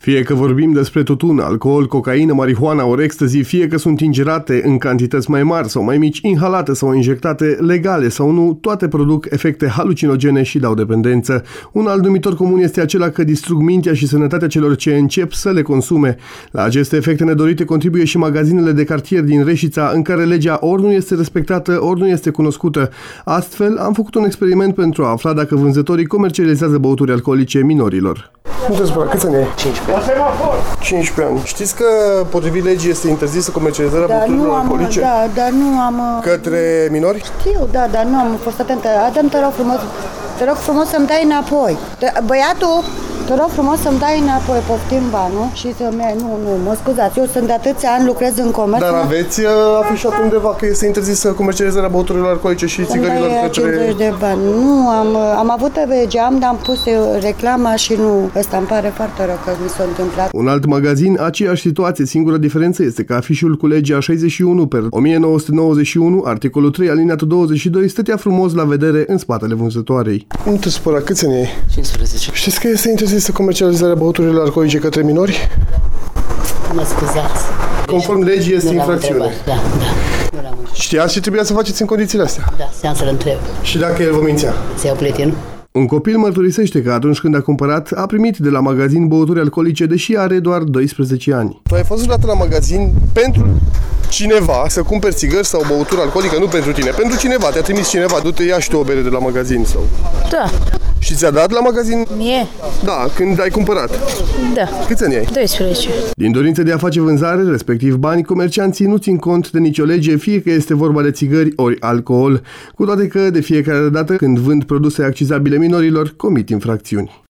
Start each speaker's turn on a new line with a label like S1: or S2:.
S1: Fie că vorbim despre tutun, alcool, cocaină, marihuana ori ecstasy, fie că sunt ingerate în cantități mai mari sau mai mici, inhalate sau injectate, legale sau nu, toate produc efecte halucinogene și dau dependență. Un alt numitor comun este acela că distrug mintea și sănătatea celor ce încep să le consume. La aceste efecte nedorite contribuie și magazinele de cartier din Reșița, în care legea ori nu este respectată, ori nu este cunoscută. Astfel, am făcut un experiment pentru a afla dacă vânzătorii comercializează băuturi alcoolice minorilor. Nu te supăra, câți ani ai?
S2: 15.
S1: 15 ani. Știți că, potrivit legii, este interzisă comercializarea băuturilor alcoolice?
S2: Dar nu am...
S1: Către minori?
S2: Știu, dar nu am fost atentă. Adam, te rog frumos să-mi dai înapoi. Băiatul, te rog frumos să-mi dai înapoi, poftim banul și nu, mă scuzați, eu sunt de atâția ani, lucrez în comerț.
S1: Dar aveți afișat undeva că este interzisă comercializarea băuturilor alcoolice și țigărilor către...
S2: 50 de bani. Nu, am avut pe geam, dar am pus reclama și nu. Ăsta îmi pare foarte rău că mi s-a întâmplat.
S1: Un alt magazin, aceeași situație, singura diferență este că afișul cu legea 61/1991, articolul 3, alineatul 22, stătea frumos la vedere în spatele vânzătoarei. Nu te supăra, câți ani ai?
S3: 15.
S1: Știți că este interzisă comercializarea băuturilor alcoolice către minori?
S3: Mă scuzați.
S1: Conform legii este infracțiune.
S3: Da. Nu l-am înțeles.
S1: Știați ce trebuia să faceți în condițiile astea?
S3: Da, seam să-l întreb.
S1: Și dacă el vă mințea?
S3: Să iau pletinul?
S1: Un copil mărturisește că atunci când a cumpărat, a primit de la magazin băuturi alcoolice, deși are doar 12 ani. Tu ai fost vreodată la magazin pentru cineva să cumperi țigări sau băutură alcoolică? Nu pentru tine, pentru cineva. Te-a trimis cineva, du-te, ia și tu o bere de la magazin sau...
S4: Da.
S1: Și ți-a dat la magazin?
S4: Mie?
S1: Da, când ai cumpărat.
S4: Da.
S1: Câți ani ai?
S4: 12.
S1: Din dorință de a face vânzare, respectiv bani, comercianții nu țin cont de nicio lege, fie că este vorba de țigări ori alcool, cu toate că de fiecare dată când vând produse accizabile minorilor, comit infracțiuni.